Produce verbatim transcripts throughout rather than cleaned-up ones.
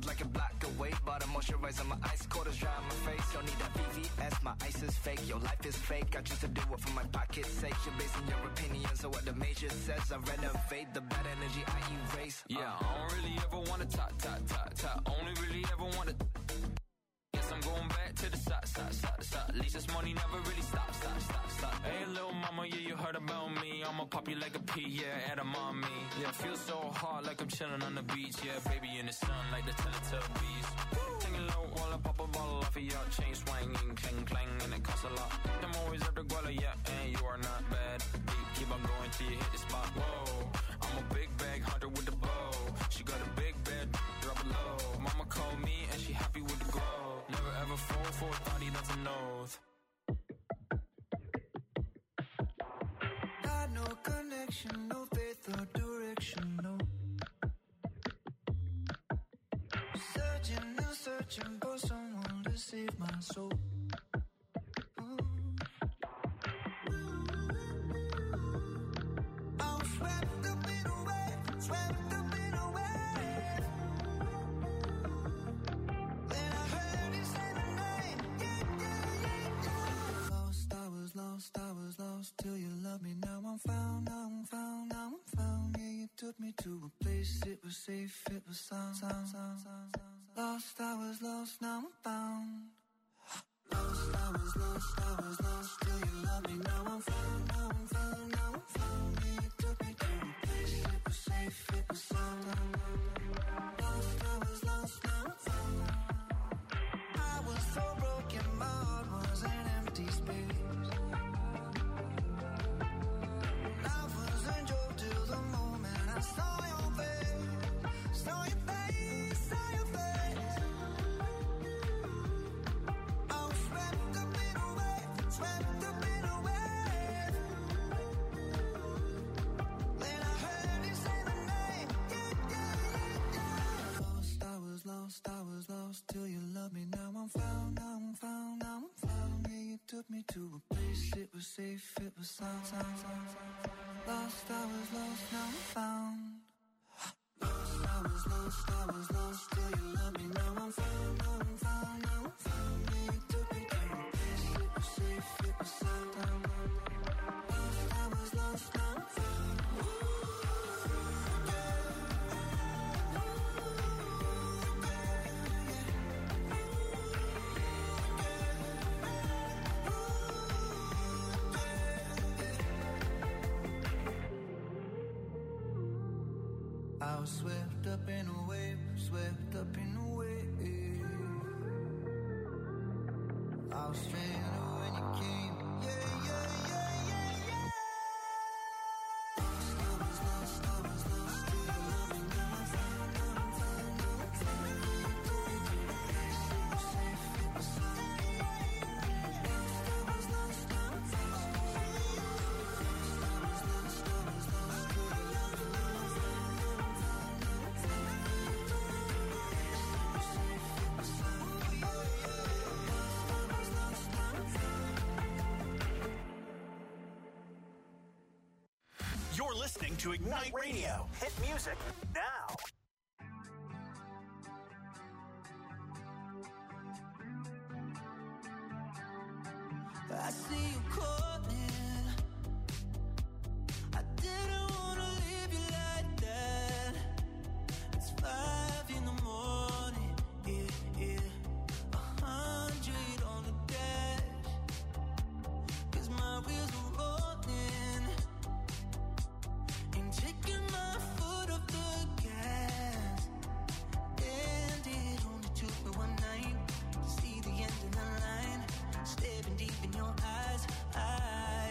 feels like a block away. Bought a moisturizer, my ice cold is dry on my face. Don't need that V V S, my ice is fake. Your life is fake, I choose to do it for my pocket's sake. You're basing your opinions on what the major says. I renovate the bad energy I erase. uh. Yeah, I don't really ever wanna talk, talk, talk, talk. Only really ever wanna. Guess I'm going back to the side, side, side, side. At least this money never really stops, stop, stop, stop. Hey, little mama, yeah, you heard about me. I'ma pop you like a pea, yeah, at a mommy. Yeah, feel so hot like I'm chilling on the beach. Yeah, baby in the sun like the Teletubbies. Singing low while I pop a bottle off of your chain swinging, clang, clang, and it costs a lot. I'm always at the guala, yeah, and you are not bad. Deep, keep on going till you hit the spot. Whoa, I'm a big bag hunter with the bow. She got a big bed, drop it low. Mama called me and she happy with the grow. Never ever fall for a thotty, that's an oath. Got no connection, no faith or direction, no. Searching and searching for someone to save my soul. Till you love me, now I'm found, now I'm found, now I'm found. Yeah, you took me to a place, it was safe, it was sound, sound, sound, sound, sound. Lost, I was lost, now I'm found. Lost, I was lost, I was lost. Till you love me, now I'm found, now I'm found, now I'm found. Yeah, you took me to a place, it was safe, it was sound, sound, sound. Lost, I was lost, now I'm found. I was so broken, my heart was an empty space. Took me to a place, it was safe, it was sound, sound, sound, sound. Lost, I was lost, now I'm found. Lost, I was lost, I was lost. Till you love me, now I'm found, now I'm found, now I'm found. Yeah, you took me to a place, it was safe, it was sound, sound, sound. Lost, I was lost, now I'm found. I was swept up in a wave, swept up in a wave. I was stranded when you came, yeah, yeah, yeah, yeah, yeah. Lost, I was lost, I was lost. Till you love me, now I'm found, now I'm found, now I'm found. You took me to a place, it was safe, it was sound. Lost, I was lost, now I'm found. Lost, I was lost, I was lost. Till you love me, now I'm found. You're listening to Ignite Radio. Hit music now. I see you calling. I didn't wanna leave you like that. It's five in the morning, yeah, yeah. A hundred on the dash. 'Cause my wheels are rolling. Ain't taking my foot off the gas. And it only took me one night to see the end of the line. Staring deep in your eyes, I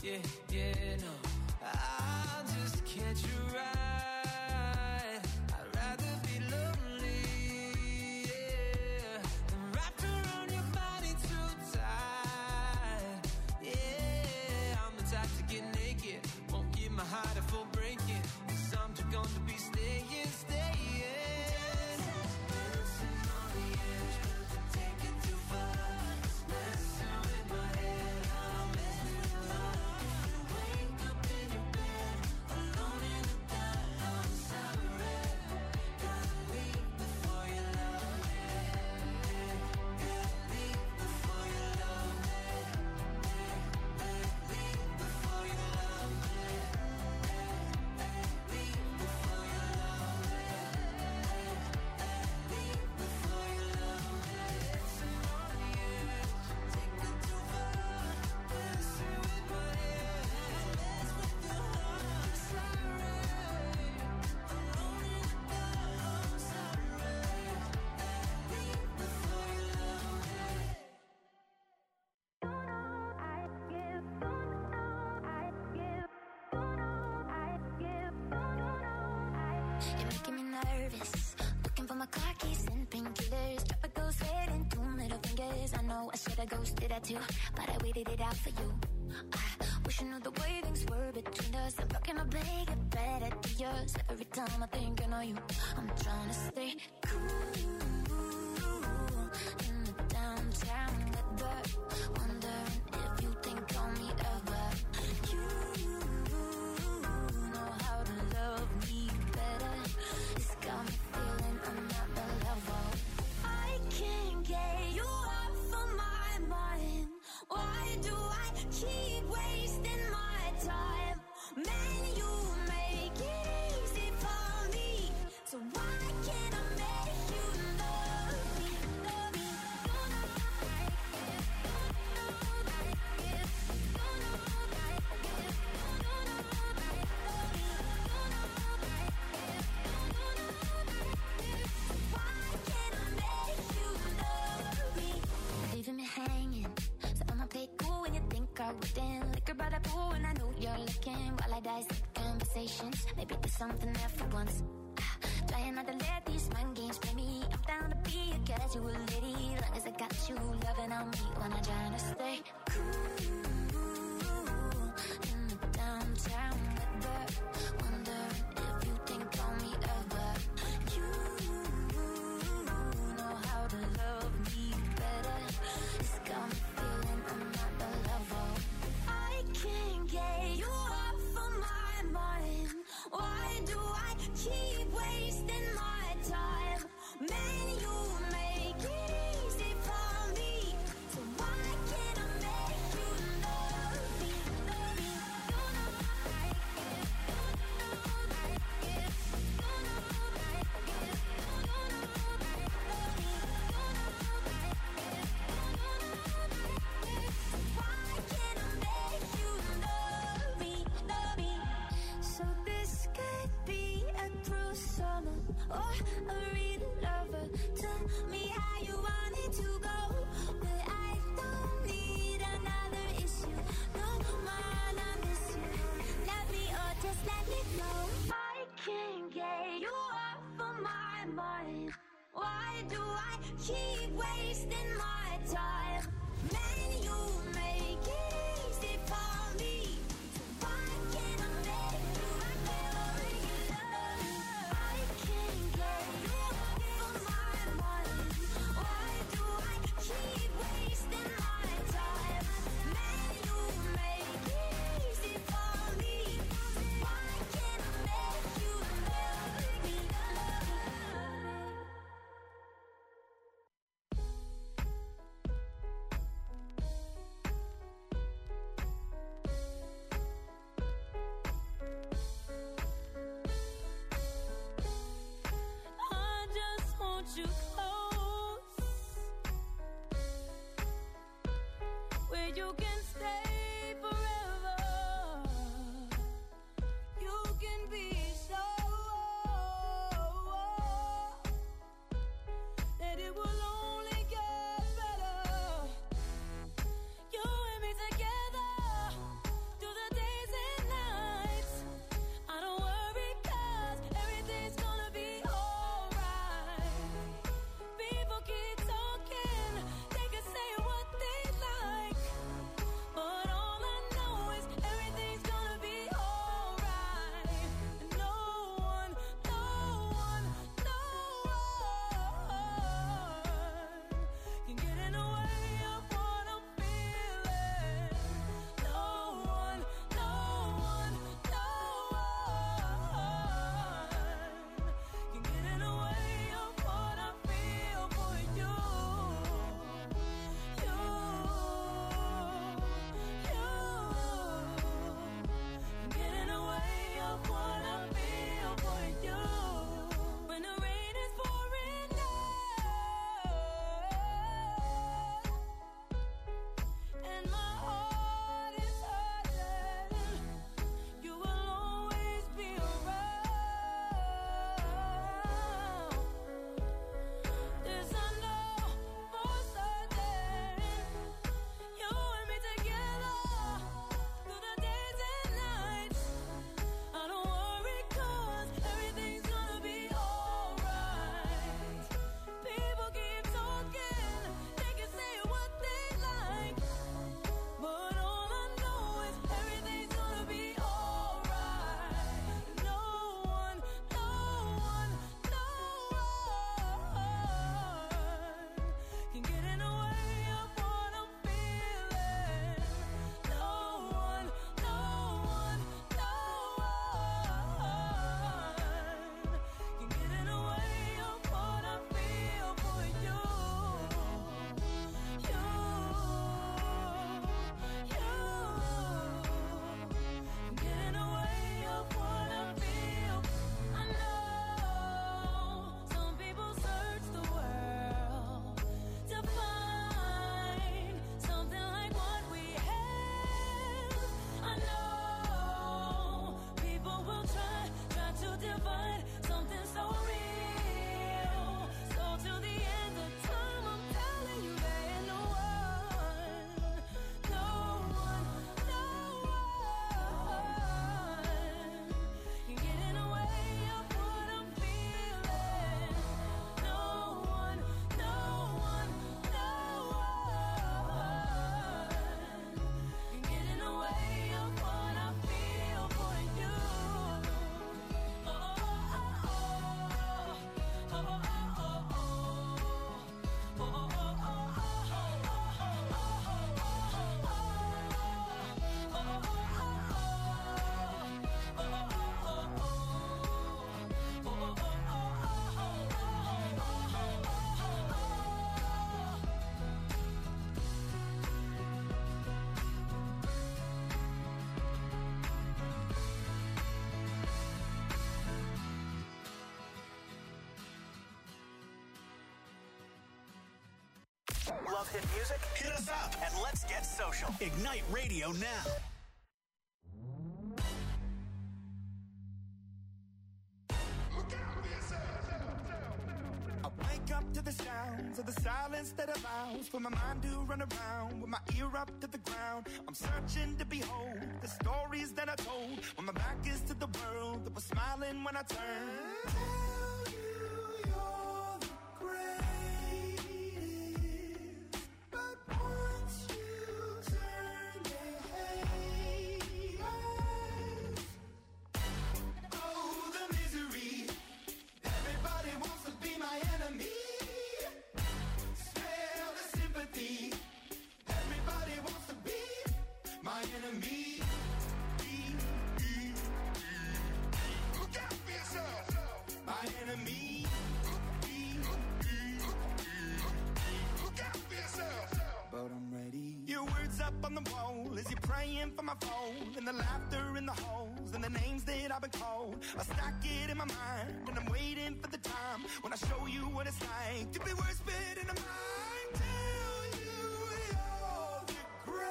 yeah, yeah, no. I'll just catch you right. I'd rather be lonely, yeah, than wrapped around your body too tight. Yeah, I'm the type to get naked, won't give my heart a full breaking. Cause I'm just gonna be staying, staying. Dancing on the edge, but take it too far. Messing with my head, I'm messing with your heart. You wake up in your bed, alone in the dark. I'm sorry, gotta leave before you love me. Gotta leave before you love me. Leave before you love me. Leave before you love me. Leave before you love me. Dancing on the edge, take it too far. Messing with my head, mess with your heart. Sorry, alone in the dark. I'm sorry. Leave before you love me. You're making me nervous. Looking for my car keys and painkillers. Drop a ghost head and two middle fingers. I know I should've ghosted that too, but I waited it out for you. I wish I knew the way things were between us. I'm looking to make it better to yours. Every time I think I know you, I'm trying to stay cool in the downtown weather. Wondering if you think on me ever. You know how to love me better. It's got me feeling I'm not the level. I can't get you off of my mind. Why do I keep wasting my time? Man, you make it easy for me. So why can't I make you love me? Love me. Don't know like it. Don't know like it. Don't know like it. Don't know like it. Don't know like it. Don't know like it. So why can't I make you love me? Leaving me hanging. So I'ma play cool when you think I wouldn't. Liquor by the pool and I know you're looking. While I dissect conversations, maybe there's something there for once. Ah, trying not to let these mind games play me. I'm down to be a casual lady, long as I got you loving on me when I'm trying to stay cool in the downtown weather. Wondering if you think on me ever. You know how to love me better. It's got me feeling I'm not the level. I can't get you off of my mind. Why do I keep wasting my time? Man, you make it easy for me. So why can't I make you love me? Love me. Don't know like it. Don't know like it. Don't know like it. Don't know like it. Love me. Don't know like it. Don't know like it. So why can't I make you love me? Love me. So this could be a cruel summer or a real lover. Tell me how you want it to go, but I don't need another issue. No man, I miss you. Love me or just let me go. I can't get you off of my mind. Why do I keep wasting my time? Man, you make it easy for me. So why can't I make you love me? I can't get you off of my mind. Why do I keep wasting my time? Man, you make it easy for me. So why can't I make you love me? Love me. Love hit music? Hit us up and let's get social. Ignite Radio now. I wake up to the sounds of the silence that allows for my mind to run around with my ear up to the ground. I'm searching to behold the stories that I told when my back is to the world that was smiling when I turned. Tell you you're the greatest, but once you turn, they hate us. Oh, the misery. Everybody wants to be my enemy. Smell the sympathy. Everybody wants to be my enemy. Look out for yourself. My enemy. Look out for yourself. But I'm ready. Your words up on the wall as you're praying for my phone, and the laughter in the halls and the names that I've been called. I stack it in my mind and I'm waiting for the time when I show you what it's like to be worse fit in a mind. Tell you you're the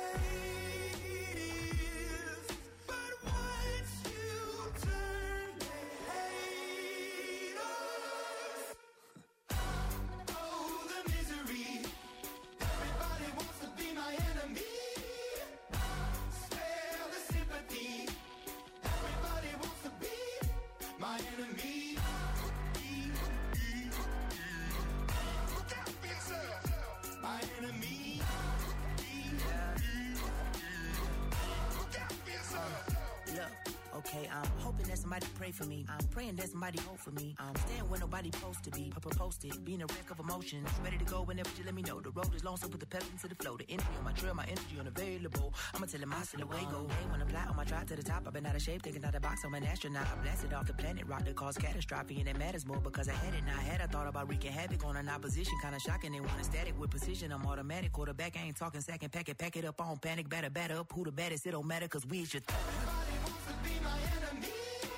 greatest, but once you turn, they hate us. Oh, the misery. Everybody wants to be my enemy. Spare the sympathy. Everybody wants to be my enemy. Look out for yourself. My enemy. Look out for yourself. Look, okay, I'm hoping that somebody pray for me. I'm praying that somebody hope for me. I'm staying where nobody supposed to be. Papa posted, being a wreck of emotions. Ready to go whenever you let me know. The road is long, so put the pep into the flow. The energy on my trail, my energy unavailable. I'ma tell him I still away go. Hey, when I fly on my drive to the top, I've been out of shape, thinking out the box. I'm an astronaut. I blasted off the planet, rock that caused catastrophe, and it matters more because I had it. Now I had I thought about wreaking havoc on an opposition, kind of shocking. They want a static with precision. I'm automatic. Quarterback, I ain't talking second pack it, pack it up on panic, batter, batter up. Who the baddest? It don't matter because we should. Everybody wants to be my enemy.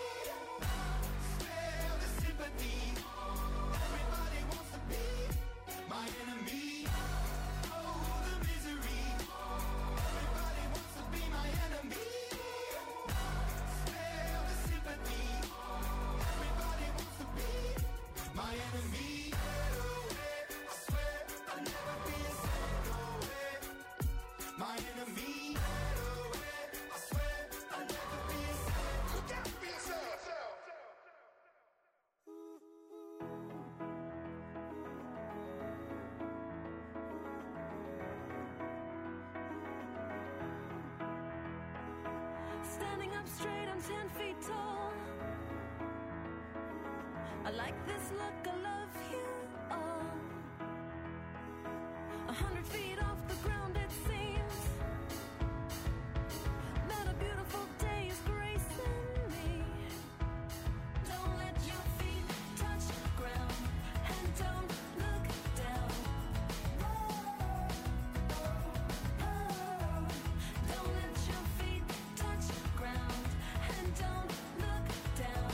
Spare the sympathy. Everybody wants to be my enemy. Oh, the misery. Everybody wants to be my enemy. Spare the sympathy. Everybody wants to be my enemy. I swear I'll never be a single way. My enemy. I swear I'll never be a single. Look out for yourself. Standing up straight, I'm ten feet tall. I like this look, I love you all. A hundred feet off the ground, it seems that a beautiful day is gracing me. Don't let your feet touch the ground, and don't look down. Don't let your feet touch the ground, and don't look down.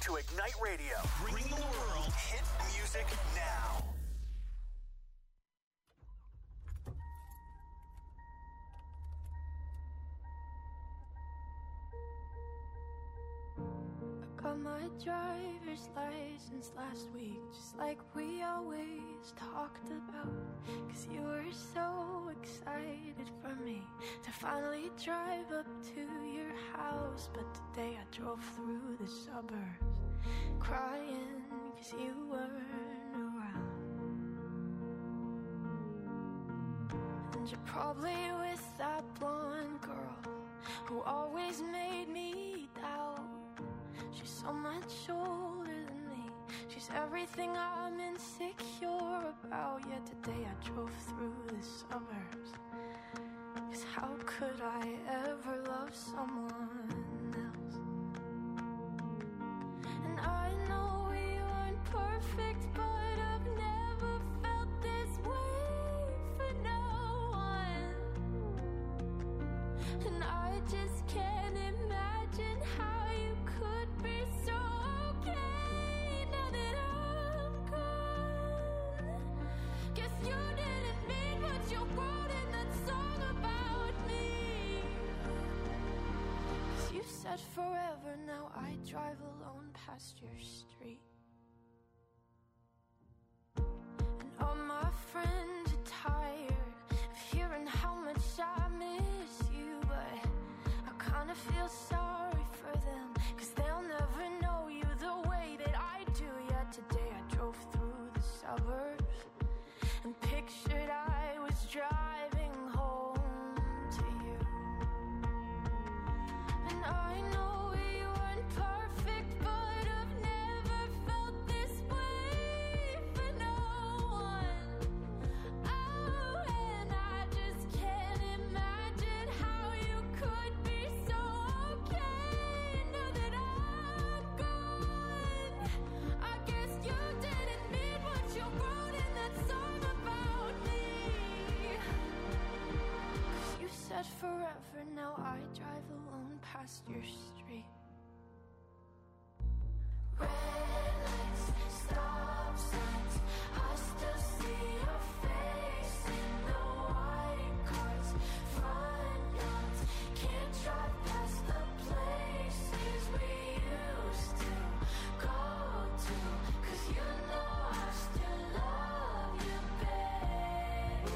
to Ignite Radio, bringing the world hit music now. Got my driver's license last week, just like we always talked about. Cause you were so excited for me to finally drive up to your house. But today I drove through the suburbs crying cause you weren't around. And you're probably with that blonde girl who always made me doubt. She's so much older than me. She's everything I'm insecure about. Yet today I drove through the suburbs. Cause how could I ever love someone else? And I know we weren't perfect, but I've never felt this way for no one. And I just can't imagine how you could be so okay now that I'm gone. Guess you didn't mean what you wrote in that song about me. Cause you said forever, now I drive alone past your street. And all my friends are tired of hearing how much I miss you, but I kinda feel sorry for them, cause they'll never know you the way that I do. Yet today I drove through the suburbs and pictured I was driving home to you. And I know we weren't perfect, but I've never felt this way for no one. Oh, and I just can't imagine how you could be so okay now that I'm gone. I guess you didn't mean what you wrote in that song about me. Cause you said forever, now I drive alone past your street. Red lights, stop signs, I still see your face in the white cars, front yards. Can't drive past the places we used to go to. Cause you know I still love you, babe.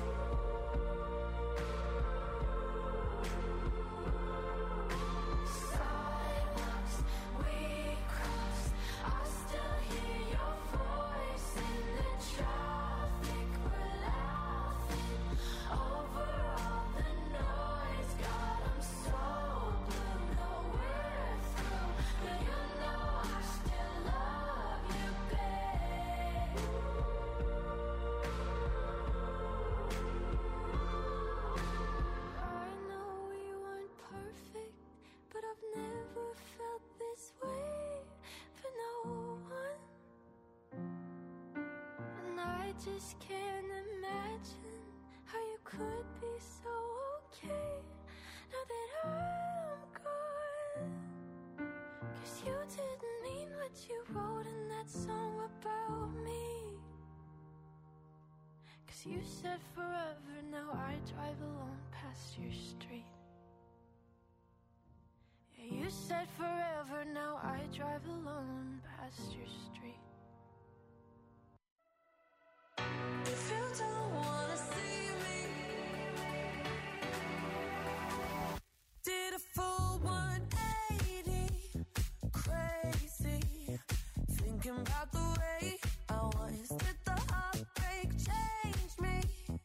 Sidewalks we crossed, I still hear your voice in the traffic. We're laughing over all the noise. God, I'm so blue, no we're through, but you know I still love you, babe. I know we weren't perfect, but I've never felt this way for no one. And I just can't imagine how you could be so okay now that I'm gone. Cause you didn't mean what you wrote in that song about me. Cause you said forever, now I drive alone past your street. Yeah, you said forever, now I drive alone past your street. If you don't wanna see me, did a full one eighty, crazy, thinking about the way I was. Did the heartbreak change me?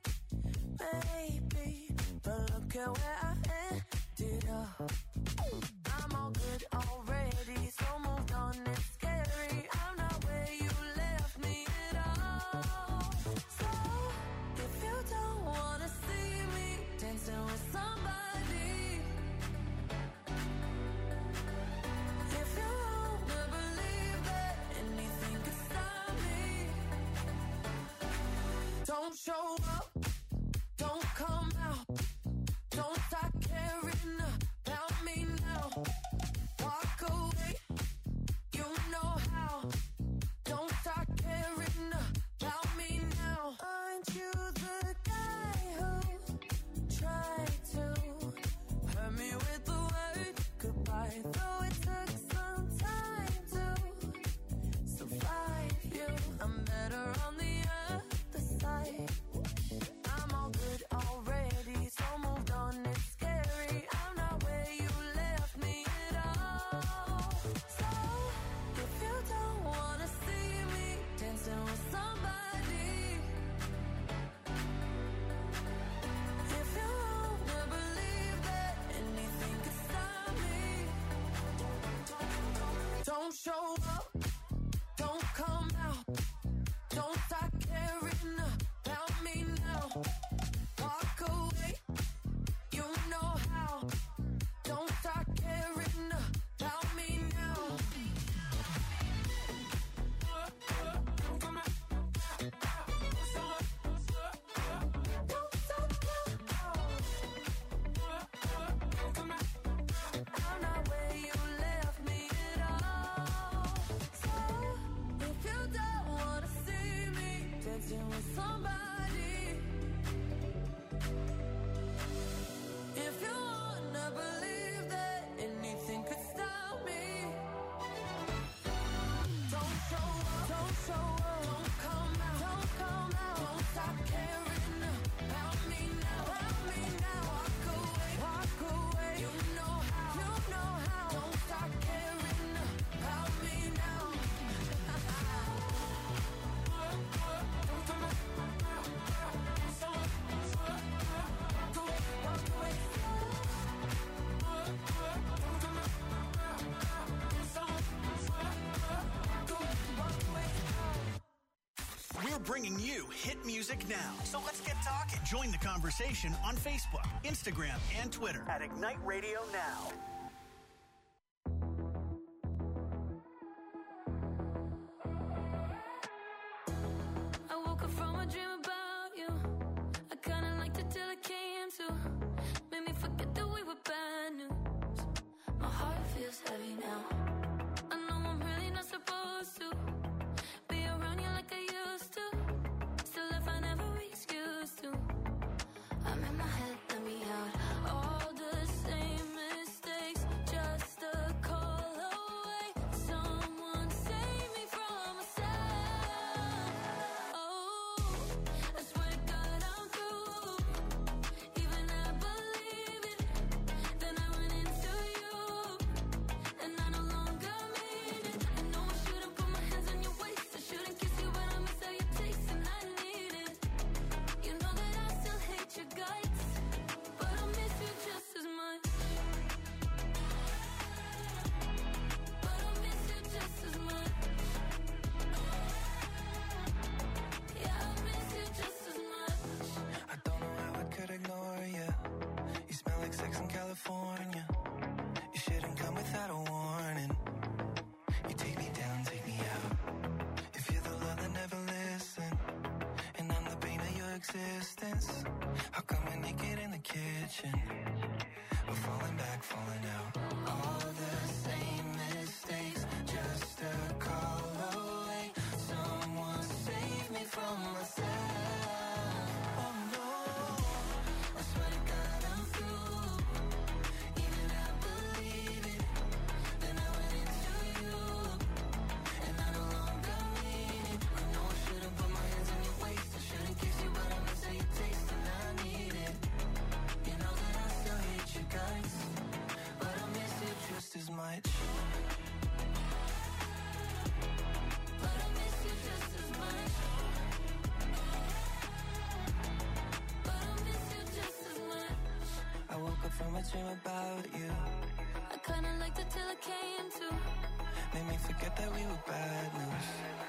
Maybe, but look at where I ended up. I'm all good already, so moved on, it's scary. I'm not where you left me at all. So, if you don't wanna see me dancing with somebody, if you wanna believe that anything could stop me, don't show up, don't come out, don't start caring about me now. Walk away, you know bringing you hit music now. So let's get talking. Join the conversation on Facebook, Instagram, and Twitter at Ignite Radio Now. I woke up from a dream about you. I kinda liked it till it came to. Made me forget that we were bad news. My heart feels heavy now. I know I'm really not supposed to be around you like I used to. Still if I never excuse to. I'm in my head, let me out. All the same mistakes, just a call away. Someone save me from myself. Oh, I swear to God I'm through. Even I believe it. Then I went into you, and I no longer mean it. I know I shouldn't put my hands on your waist. I shouldn't kiss you, but I miss how you taste, and I need it. You know that I still hate your guts, but I miss you just as much. But I miss you just as much. Yeah, I miss you just as much. I don't know how I could ignore you. You smell like sex in California. You shouldn't come without a warning. You take me down, take me out. If you're the love that never listen, and I'm the pain of your existence, how come we're naked in the kitchen? We're falling back, falling out. All the same mistakes, just a call away. Someone save me from myself. Oh no, I swear to God I'm through. Even I believe it. Then I went into you, and I no longer mean it. I know I shouldn't put my hands on your waist. I shouldn't kiss you, but I miss how you taste, and I need it. You know that I still hate you guys, but I miss you just as much. But I miss you just as much. But I miss you just as much. I woke up from a dream about you. I kinda liked it till it came to. Made me forget that we were bad news.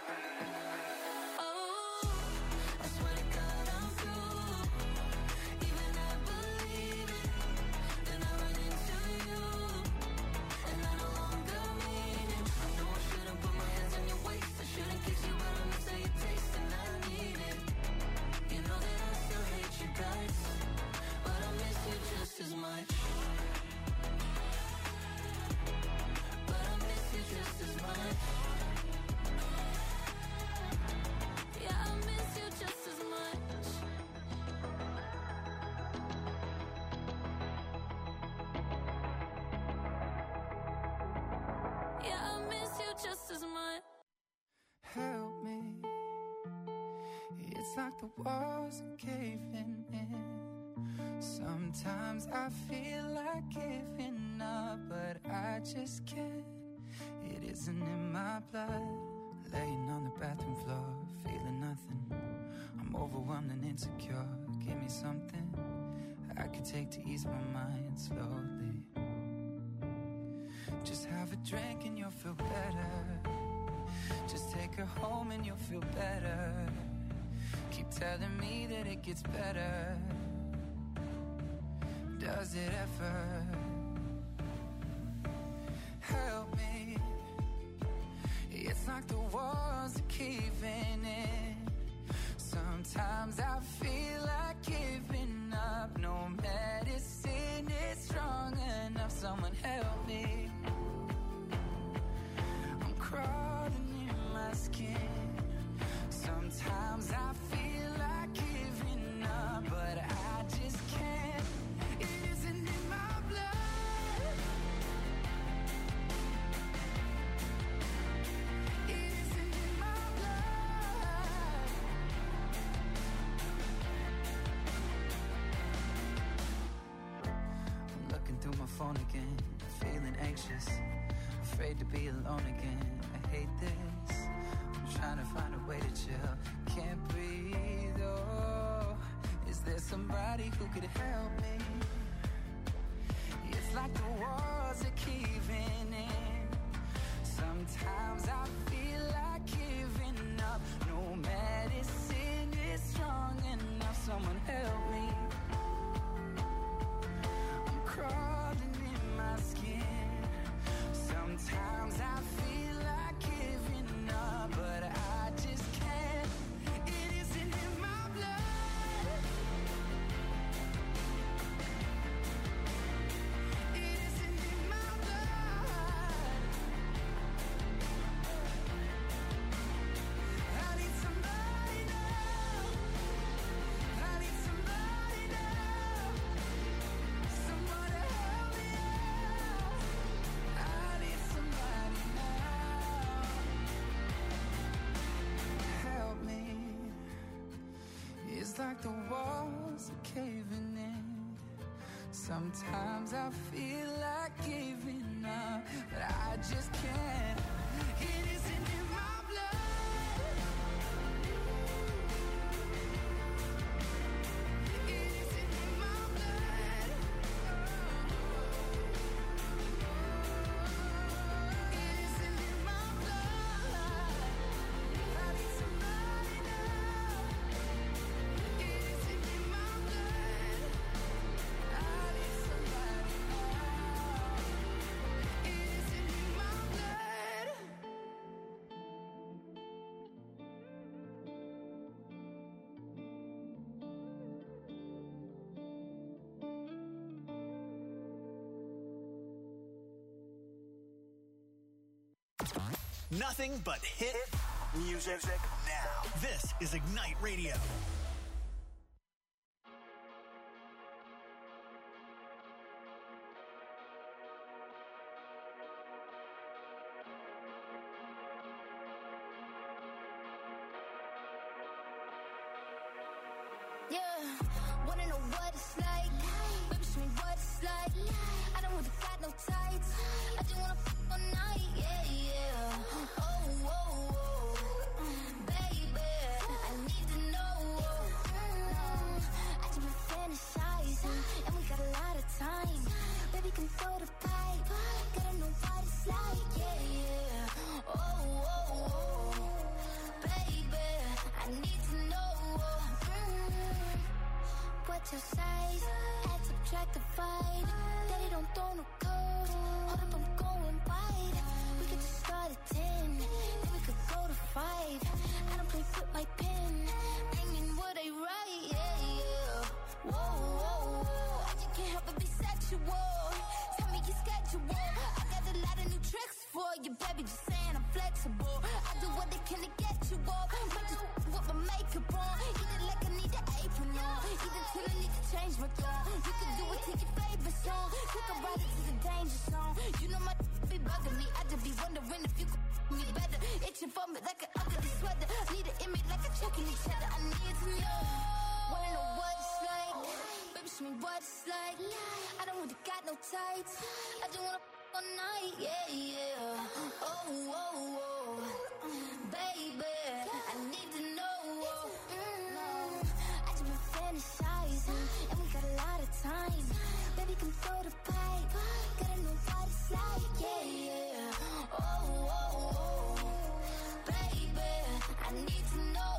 Oh, I swear to God I'm through. Even I believe it. Then I went into you, and I no longer mean it. I know I shouldn't put my hands on your waist. I shouldn't kiss you, but I miss how you taste, and I need it. You know that I still hate you guys, but I miss you just as much. But I miss you just as much. Yeah, I miss you just as much. Yeah, I miss you just as much. Help me. It's like the walls are caving in. Sometimes I feel like giving up, but I just can't. It isn't in my blood. Laying on the bathroom floor, feeling nothing. I'm overwhelmed and insecure. Give me something I could take to ease my mind slowly. Just have a drink and you'll feel better. Just take her home and you'll feel better. Keep telling me that it gets better. Does it ever? Help me. It's like the walls are caving in. Sometimes I feel like giving up. No medicine is strong enough. Someone help me. I'm crawling in my skin. Sometimes I feel like giving up, but I just can't. It isn't in my blood. It isn't in my blood. I'm looking through my phone again, feeling anxious, afraid to be alone again. I hate this. I'm trying to find a way to chill. Can't breathe, oh. Is there somebody who could help me? It's like the walls are caving in. Sometimes I feel like giving up. No medicine like the walls are caving in. Sometimes I feel like giving up, but I just can't. It isn't in my blood. It isn't in my blood. It isn't in my blood. I need somebody now. It isn't in my blood. I need somebody now. It isn't in my blood. Nothing but hit music now. This is Ignite Radio. Yeah, wanna know what it's like? Baby, show me what it's like. I don't really got no tights. I just wanna f*** all night. Yeah, yeah. Oh, oh, oh. Baby, I need to know. Mm, I just been fantasizing, and we got a lot of time. Baby, come throw the pipe. Gotta know what it's like. Yeah, yeah. Oh, oh, oh. Baby, I need to know. Mm, what's your size? Add, subtract, divide. Daddy don't throw no code. Hold up, I'm going wide. We could just start at ten, then we could go to five. I don't play with my pen. Aiming what I write. Yeah, yeah. Whoa, whoa, whoa. I just can't help but be sexual. Tell me your schedule. I got a lot of new tricks for you, baby. Just saying I'm flexible. I do what I can to get you off. Might just with my makeup on. Either like I need an apron on. Either till I need to change my thought. You can do it to your favorite song. Take a ride into the danger zone. You know my be bugging me. I just be wondering if you could me better. Itching for me like an ugly sweater. Need an image like a checking each other. I need to know. Wanna know what it's like? Baby, show me what it's like. I don't really got no tights. I just wanna f*** all night. Yeah, yeah. Oh, oh, oh. Baby, I need to know. Mm, I just been fantasizing, and we got a lot of time. Baby, come throw the pipe. Gotta know what it's like. Yeah, yeah. Oh, oh, oh. Baby, I need to know.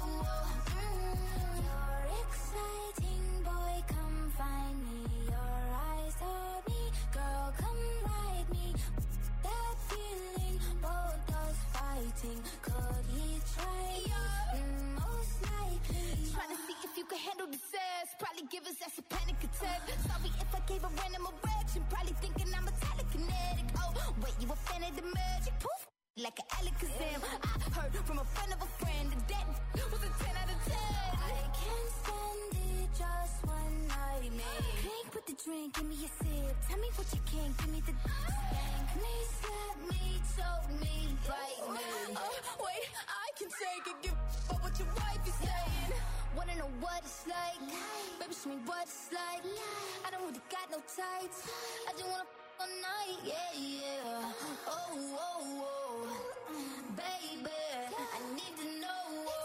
Mm, you're exciting, boy. Come find me. Your eyes on me, girl. Come ride me. That feeling, both us fighting. Could he try? Mm, most likely. Trying to see if you can handle the sass. Probably give us that's a panic attack. Sorry if I gave a random erection. Probably thinking I'm a telekinetic. Oh, wait, you a fan of the magic? Poof, like an Alakazam. I heard from a friend of a friend that that was a ten out of ten. I can't stand it, just one night, man. Drink with the drink, give me a sip. Tell me what you can, give me the spank me, slap me, choke me, bite me. Oh, wait, I can take it, give up what your wife is saying. Wanna know what it's like? Baby, show me what it's like. I don't really got no tights. I just wanna f*** all night. Yeah, yeah. Oh, oh, oh. Baby, I need to know.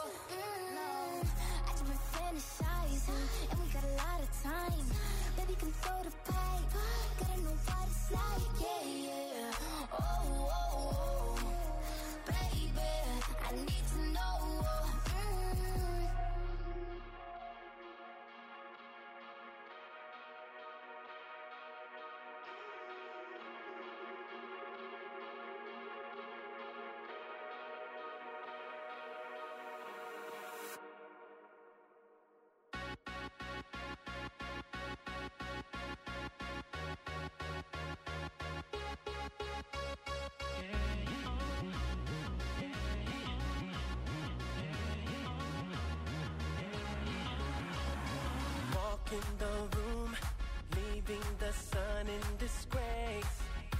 Mm, I just been fantasizing, and we got a lot of time. Baby, come throw the pipe. Gotta know what it's like. Yeah, yeah. Oh, oh, oh. Baby, I need to know. Mm. In the room, leaving the sun in disgrace,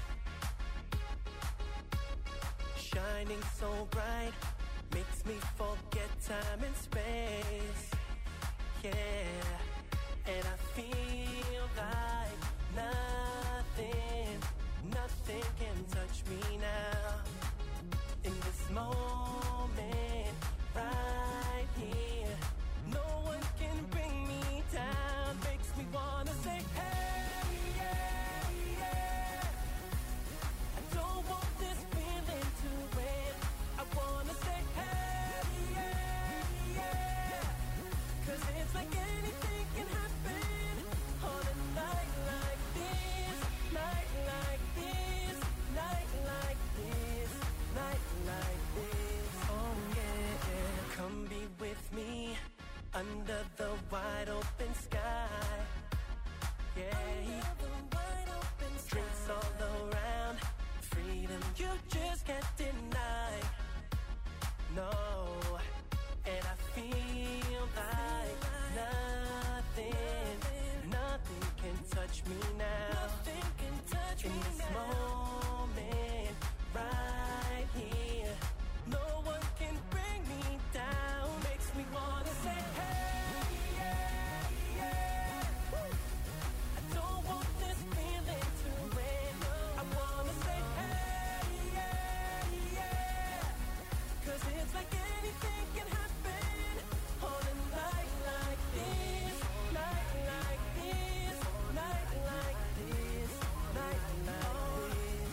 shining so bright, makes me forget time and space. yeah. And I feel like nothing, nothing can touch me now. In this moment, right here, no one can bring me down. Makes me wanna say, hey, yeah, yeah. I don't want this feeling to end. I wanna say, hey, yeah, yeah. Cause it's like anything can happen on a night like this, night like this, night like this, night like this. Oh yeah, yeah. Come be with me under the wide open sky. Yeah, drinks all around, freedom you just can't deny. No, and I feel like nothing, nothing can touch me now. Nothing can touch me now. In this moment, right here, no one can bring me down. Makes me wanna say, hey, yeah, yeah. Woo. I don't want this feeling to end. I wanna say, hey, yeah, yeah. Cause it's like anything can happen on a night like this, night like this, night like this, night like this,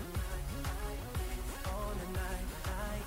on a night like,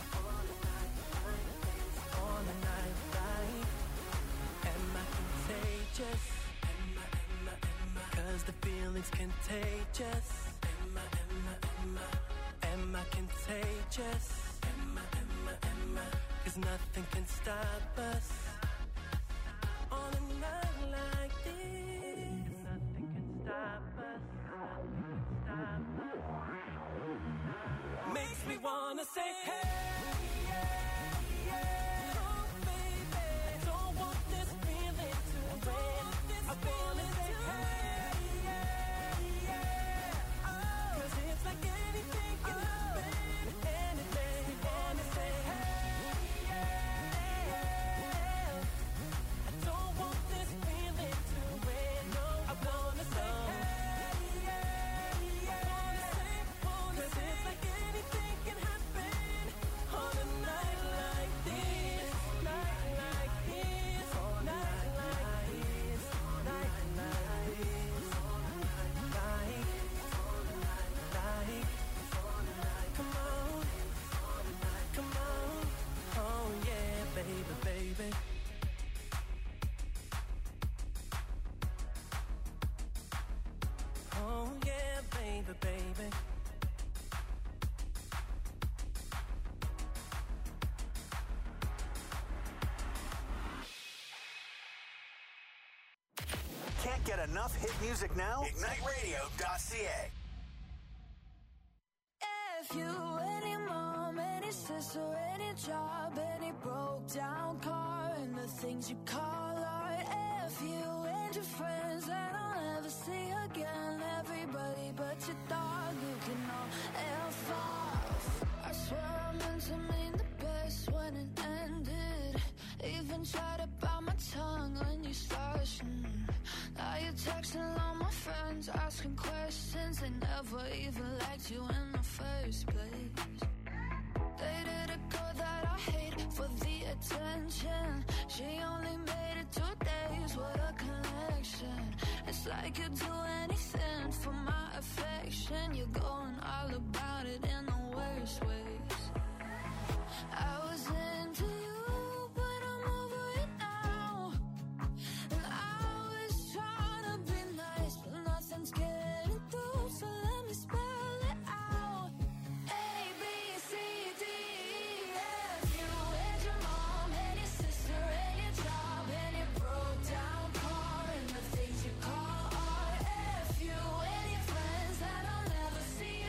on a night like. Am I contagious? Am I, am I, am I? Cause the feeling's contagious. Am I, am I, am I? Am I contagious? Am I, am I, am I? Cause nothing can stop us on a night like this. Nothing can stop us. Nothing can stop us. Makes me wanna say, hey, yeah, yeah. Oh, baby, I don't want this feeling to end. I wanna say, hey, yeah, yeah. Oh, cause it's like anything can happen. And it makes me wanna say, hey, yeah, yeah. I don't want this feeling to end. No, I wanna say, hey, yeah, yeah. Cause it's like anything can happen on a night like this, night like this, night like this, night like this, like, like, come on, come on, oh yeah, baby, baby. Oh yeah, baby, baby. Can't get enough hit music now? Ignite radio dot c a. If you, any mom, any sister, any job, any broke down car, and the things you call art. If you and your friends that I'll never see again, everybody but your dog, you can all F off. I swear I meant to mean the best when it ended. Even tried to bite my tongue when you started. Mm. Now you're texting all my friends, asking questions. They never even liked you in the first place. Dated a girl that I hate for the attention. She only made it two days, what a connection. It's like you'd do anything for my affection. You're going all about it in the worst ways. I was into you, but I'm over it now. And I was trying to be nice, but nothing's getting through, so let me spell it out. A, B, C, D, E, F. You and your mom, and your sister, and your job, and your broke down car, and the things you call art. F you and your friends that I'll never see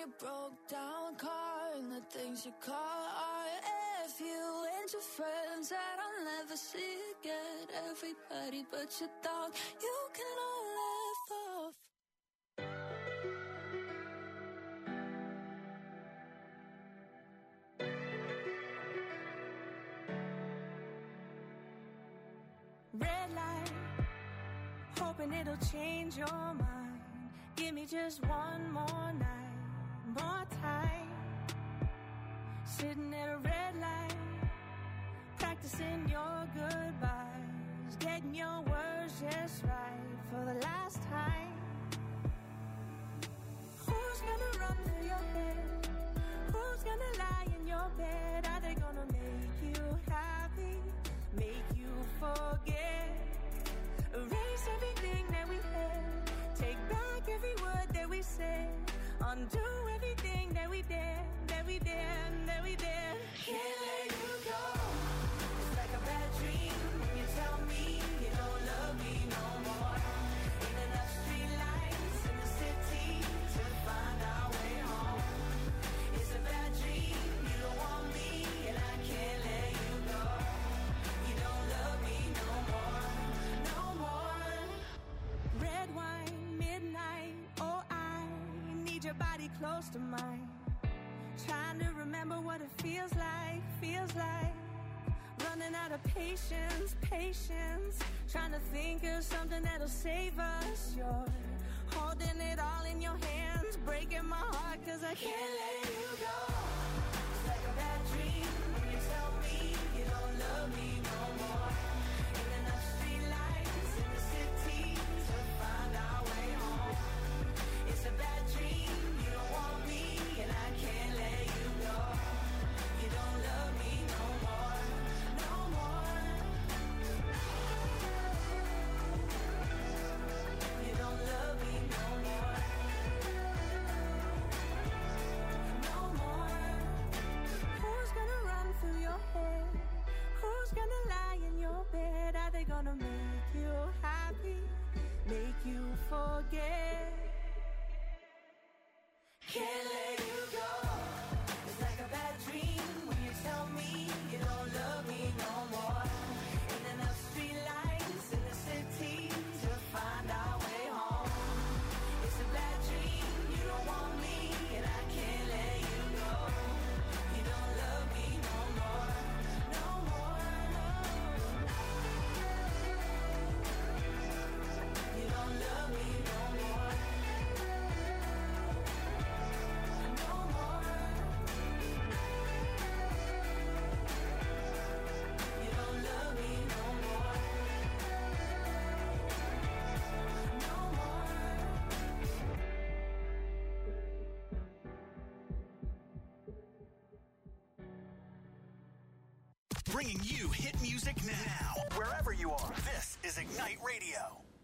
a broke down car and the things you call art. If you and your friends that I'll never see again, everybody but your dog, you can all laugh off. Red light, hoping it'll change your mind. Give me just one more night, more time. Sitting at a red light, practicing your goodbyes, getting your words just right for the last time. Who's gonna run through your head? Who's gonna lie in your bed? Are they gonna make you happy, make you forget? Erase everything that we had, take back every word that we said, undo everything that we did, that we did, that we did. Can't let you go. It's like a bad dream when you tell me you don't love me no more. Ain't enough street lights in the city to find our way home. It's a bad dream, you don't want me, and I can't let you go. You don't love me no more, no more. Red wine, midnight, oh I need your body close to mine. Trying to remember what it feels like, feels like. Running out of patience, patience. Trying to think of something that'll save us. You're holding it all in your hands, breaking my heart cause I can't let you go. It's like a bad dream when you tell me you don't love me no more. Ain't enough street lights in the city to find our way home. It's a bad dream, you don't want me, and I can't let you go. You don't love me no more, no more. You don't love me no more, no more. Who's gonna run through your head? Who's gonna lie in your bed? Are they gonna make you happy, make you forget? Can't let you go. It's like a bad dream when you tell me you don't love me no more. Ain't enough street lights in the city to find our way home. It's a bad dream, you don't want me, and I can't let you go. You don't love me no more, no more, no. You don't love me no more. Bringing you hit music now, wherever you are. This is Ignite Radio.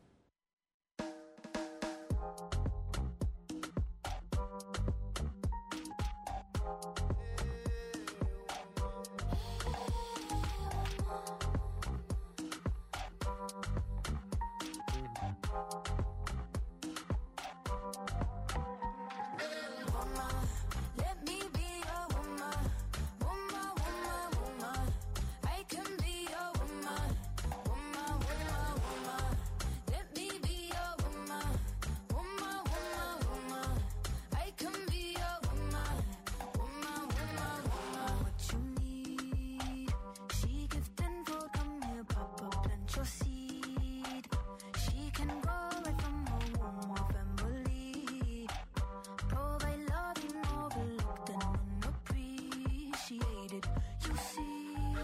Let me be your woman, woman, woman, woman. I can be your woman, woman, woman, woman. Let me be your woman, woman, woman, woman. I can be your woman, woman, woman, woman. What you need, she gives tenfold. Come here, Papa, plant your seed. She can grow right from her womb or family. Provide love you overlooked and unappreciated. You see,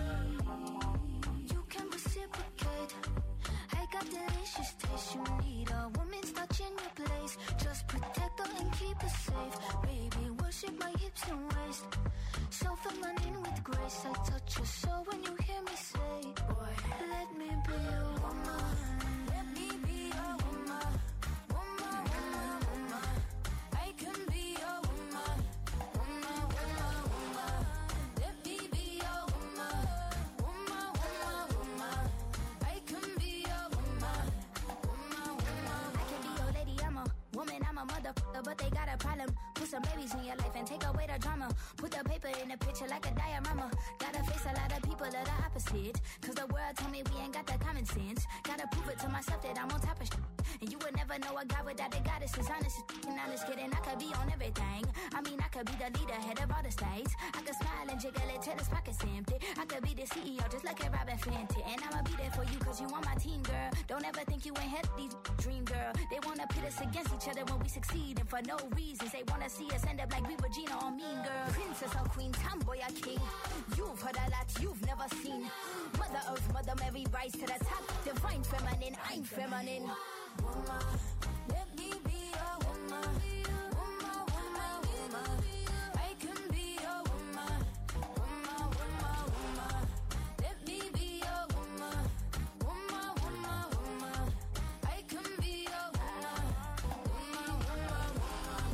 you can reciprocate. I got delicious taste. You need a woman's touch in your place. Just protect her and keep her safe. Baby, worship my hips and waist. So feminine with grace. I touch your soul when you hear me say, boy, let me be your woman. Let me be your woman. Woman, woman, woman. I can be your woman, woman, woman, woman. Let me be your woman, woman, woman, woman. I can be your woman, woman, woman. I can be your lady, I'm a woman, I'm a motherfucker, but they got a problem. Pussy some babies in your life and take away the drama. Put the paper in the picture like a diorama. Gotta face a lot of people that are opposite. Cause the world told me we ain't got that common sense. Gotta prove it to myself that I'm on top of shit. And you would never know a guy without the goddess is honest. And honest kidding, I could be on everything. I mean, I could be the leader, head of all the states. I could smile and jiggle it till his pockets empty. I could be the C E O just like a Robin Fenty. And I'ma be there for you cause you on my team, girl. Don't ever think you ain't had these dream, girl. They wanna pit us against each other when we succeed. And for no reasons, they wanna see us end up like we were Gina or Mean Girl. Princess or queen, tomboy or king. You've heard a lot you've never seen. Mother Earth, Mother Mary, rise to the top. Divine feminine, I'm feminine. Woman, let me be a woman. Woman, woman, woman. I can be a woman. Woman, woman, woman. Let me be a woman. Woman, woman, woman. I can be a woman. Woman, woman, woman.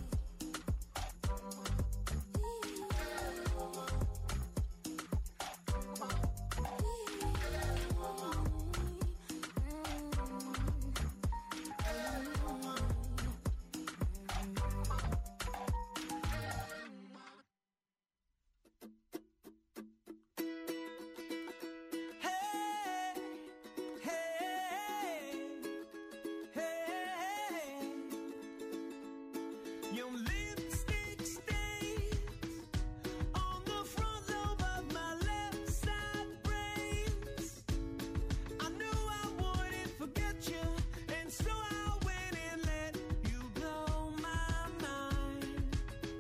Your lipstick stains on the front lobe of my left side brains. I knew I wouldn't forget you, and so I went and let you blow my mind.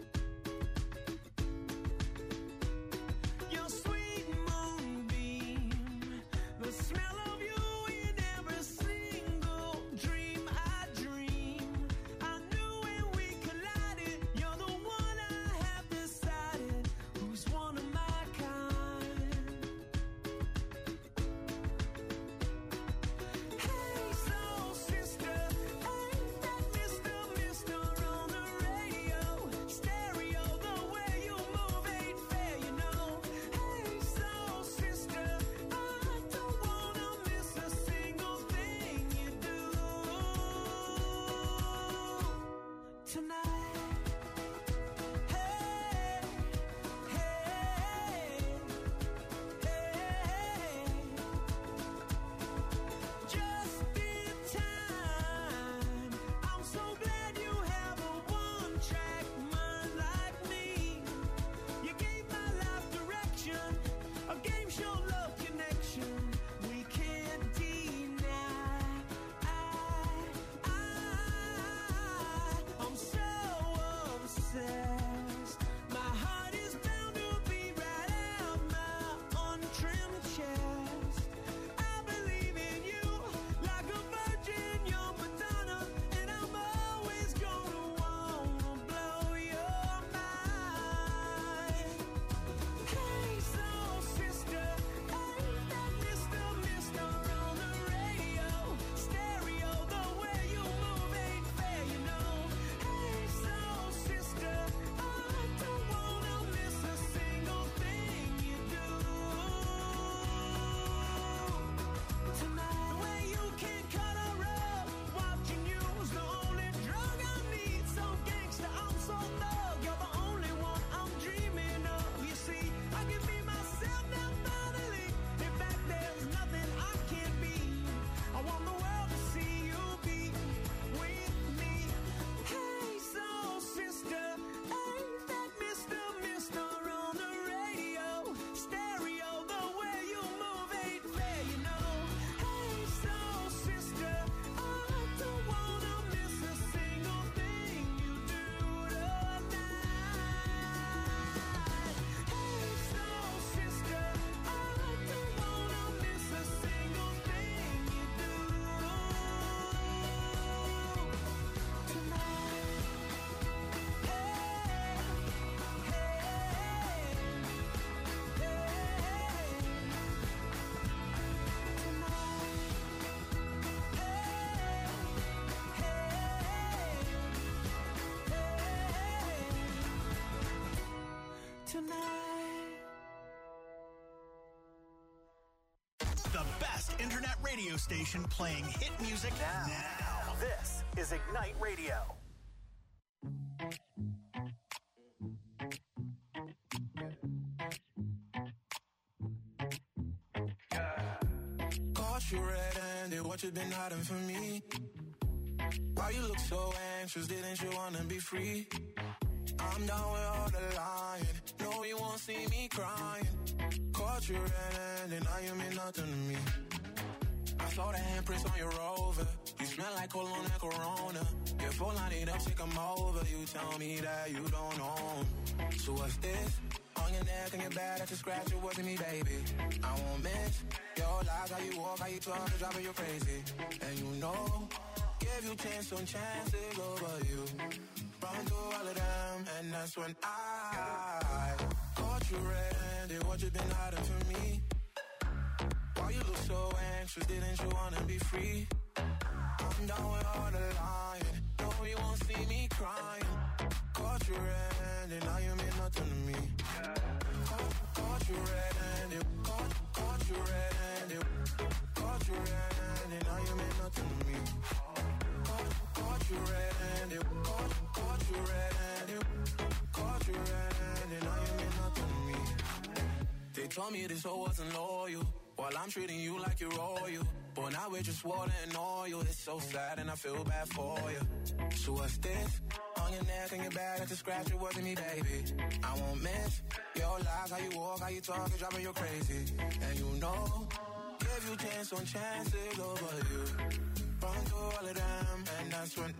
Your sweet moonbeam, the smell of you in every single dream I dream. I knew when we collided, you're the one I have decided who's one of my kind. Hey, soul sister, ain't that Mister Mister on the radio? Stereo, the way you move ain't fair, you know. Hey, soul sister, I don't wanna miss a single thing you do tonight. Hey, hey, hey, just in time. I'm so glad you have a one-track mind like me. You gave my life direction, a game show love connection we can't deny. I, I, I'm so obsessed. My heart is bound to be right out my untrimmed chest. I believe in you like a virgin, you're Madonna, and I'm always gonna wanna blow your mind. Hey, soul sister, ain't that Mister Mister on the radio? Stereo, the way you move ain't fair, you know. Hey, soul sister, I don't wanna miss a single thing you do tonight. The way you can cut a rug, watching you's the only drug I need. So gangsta, I'm so thug, you're the only one I'm dreaming of. You see, I can be myself now finally. In fact, there's nothing I can't be. I want the world to see you be with me. Hey, soul sister, ain't that Mister Mister on the radio? Stereo, the way you move ain't fair, you know. Hey, soul sister, I don't wanna miss a single thing you do tonight. Hey, soul sister, I don't wanna miss a single thing you do tonight. Tonight. The best internet radio station playing hit music now. This is Ignite Radio. you red-handed, what you been hiding from me? Why you look so anxious, didn't you wanna be free? I'm down with all the lying, no you won't see me crying. Caught you red-handed, now you mean nothing to me. I saw the handprints on your Rover, you smell like cologne and Corona. Your phone line it up, say come over, you tell me that you don't own. So what's this? On your neck and your back, that's a scratch, it wasn't me, baby. I won't miss your lies, how you walk, how you talk, it's driving you crazy. And you know, give you chance on chances over you. Run through all of them, and that's when I caught you red-handed, what you been hiding from me? Why you look so anxious, didn't you wanna be free? I'm down with all the lying, no you won't see me crying. Caught you red-handed, now you mean nothing to me. Caught, caught you red-handed, caught, caught you red-handed, caught you red-handed, now you mean nothing to me. Caught, caught you red-handed, caught, caught you red-handed, caught you red-handed, now you mean nothing to me. They told me this hoe wasn't loyal, while I'm treating you like you're royal. But now we're just water and oil. It's so sad and I feel bad for you. So what's this? On your neck and your back, that's a scratch, it wasn't me, baby. I won't miss your lies, how you walk, how you talk, it's driving you crazy. And you know, give you chance on chances over you. Run through all of them, and that's when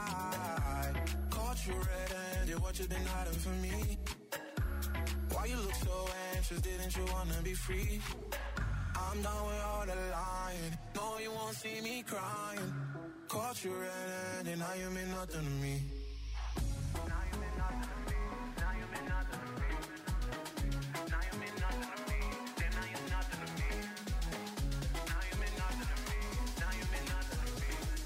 I caught you red-handed, what you been hiding from me? Why you look so anxious, didn't you wanna be free? I'm done with all the lying, no you won't see me crying. Caught you red-handed, now you mean nothing to me. Now you mean nothing to me, now you mean nothing to me. Now you mean nothing to me, then now you're nothing to me. Now you mean nothing to me, now you mean nothing to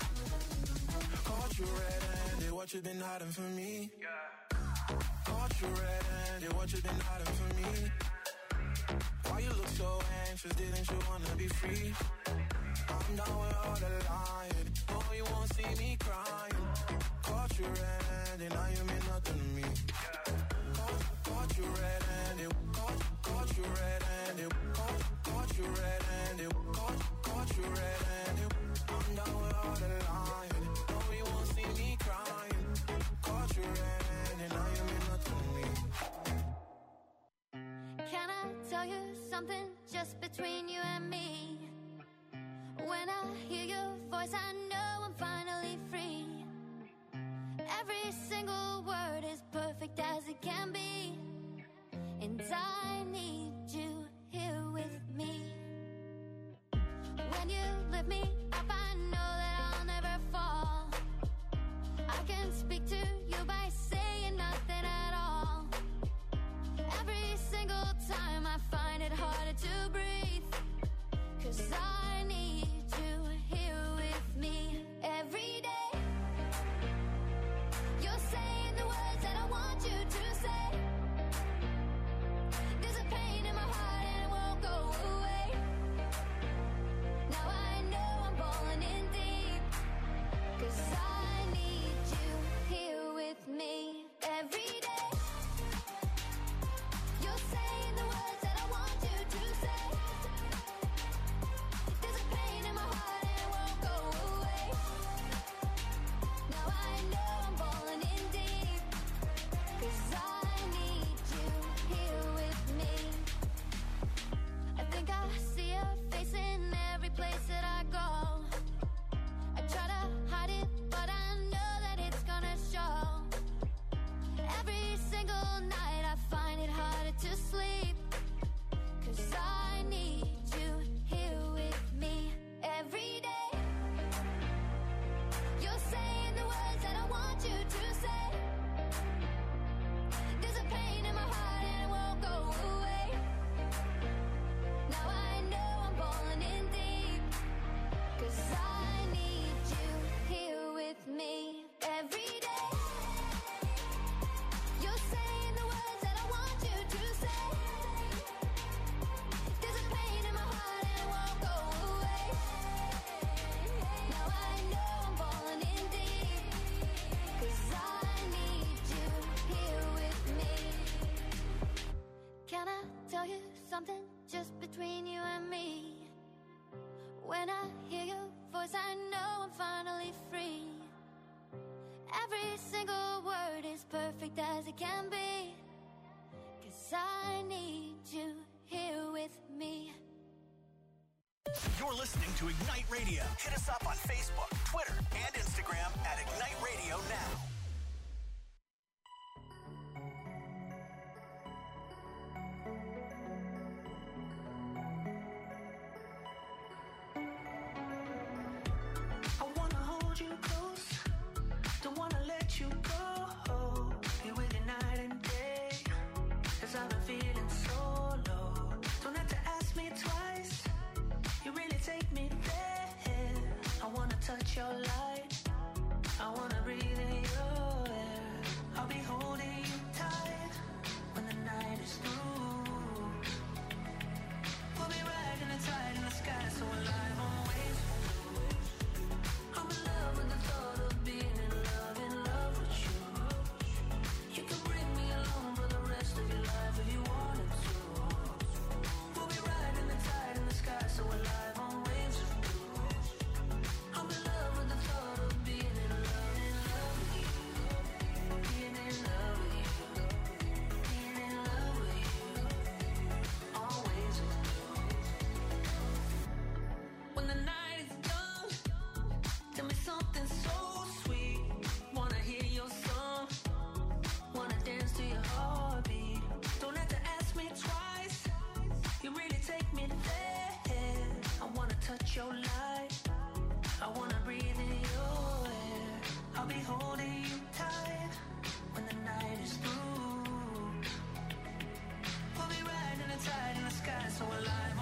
me. Caught you red-handed, what you been hiding from me? Caught you red-handed, what you been hiding from me? Why you look so anxious, didn't you wanna be free? I'm down with all the lying, no you won't see me crying. Caught you red-handed, now you mean nothing to me. Caught, caught you red-handed, caught, caught you red-handed, caught, caught you red-handed, caught, caught you red-handed. I'm down with all the lying, no you won't see me crying. Caught you red-handed, now you mean nothing to me. Can I tell you something just between you and me? When I hear your voice, I know I'm finally free. Every single word is perfect as it can be. And I need you here with me. When you lift me up, I know that I'll never fall. I can speak to you by saying nothing at all. Every single time I find it harder to breathe, 'cause I need you here with me every day. You're saying the words that I want you to say. There's a pain in my heart and it won't go away. Now I know I'm falling in deep, 'cause I need you here with me every day. You're saying the words that I want you to say. There's a pain in my heart and it won't go away. Now I know I'm falling in deep, 'cause I need you here with me. I think I see your face in every place that I go. I try to hide it, but I know that it's gonna show. Every single night I find it harder to sleep, 'cause I need you here with me every day. You're saying the words that I want you to say. There's a pain in my heart and it won't go away. Now I know I'm falling in deep, 'cause I need you here with me every day. You're saying the words that I want you to say. There's a pain in my heart and it won't go away. Now I know I'm falling in deep, 'cause I need you here with me. Can I tell you something just between you and me? When I hear your voice, I know I'm finally free. Every single word is perfect as it can be. 'Cause I need you here with me. You're listening to Ignite Radio. Hit us up on Facebook, Twitter, and Instagram at Ignite Radio Now. Touch your light, I wanna breathe in your air. I'll be holding you tight when the night is through. We'll be riding the tide in the sky, so alive on waves. I'm in love with the thought of being in love, in love with you. You can bring me along for the rest of your life if you wanted to. We'll be riding the tide in the sky, so alive on waves. I'm in love with the thought of being in love, in love with you. Being in love with you. Being in love with you. Always with you. When the night is young, tell me something so sweet. Wanna hear your song, wanna dance to your heartbeat. Don't have to ask me twice, you really take me there. I wanna touch your light, I wanna breathe in your air. I'll be holding you tight when the night is through. We'll be riding the tide in the sky, so alive.